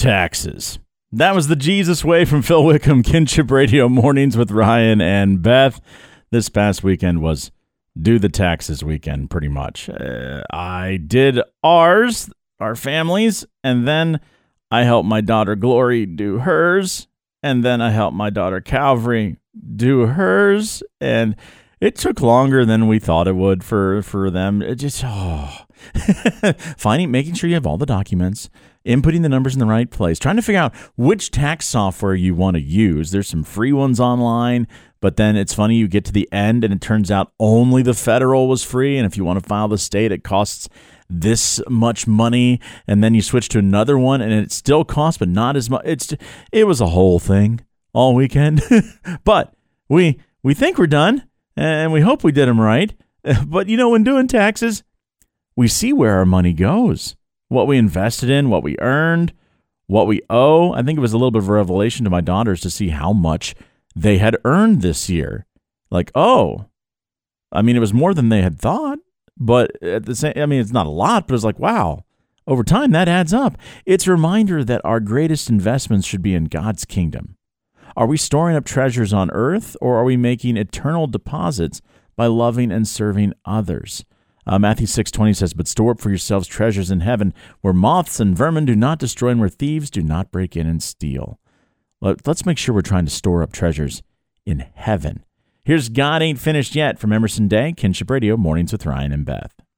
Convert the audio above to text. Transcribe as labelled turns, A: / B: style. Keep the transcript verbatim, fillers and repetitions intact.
A: taxes. That was the Jesus Way from Phil Wickham, Kinship Radio Mornings with Ryan and Beth. This past weekend was do the taxes weekend, pretty much. Uh, I did ours, our families, and then I helped my daughter Glory do hers, and then I helped my daughter Calvary do hers, and it took longer than we thought it would for, for them. It just, oh, finding, making sure you have all the documents, inputting the numbers in the right place, trying to figure out which tax software you want to use. There's some free ones online, but then it's funny, you get to the end and it turns out only the federal was free. And if you want to file the state, it costs this much money. And then you switch to another one and it still costs, but not as much. It's, it was a whole thing all weekend, but we, we think we're done and we hope we did them right. But you know, when doing taxes, we see where our money goes, what we invested in, what we earned, what we owe. I think it was a little bit of a revelation to my daughters to see how much they had earned this year. Like, oh, I mean, it was more than they had thought, but at the same, I mean, it's not a lot, but it's like, wow, over time that adds up. It's a reminder that our greatest investments should be in God's kingdom. Are we storing up treasures on earth, or are we making eternal deposits by loving and serving others? Uh, Matthew six twenty says, but store up for yourselves treasures in heaven where moths and vermin do not destroy and where thieves do not break in and steal. Let, let's make sure we're trying to store up treasures in heaven. Here's God Ain't Finished Yet from Emerson Day, Kinship Radio, Mornings with Ryan and Beth.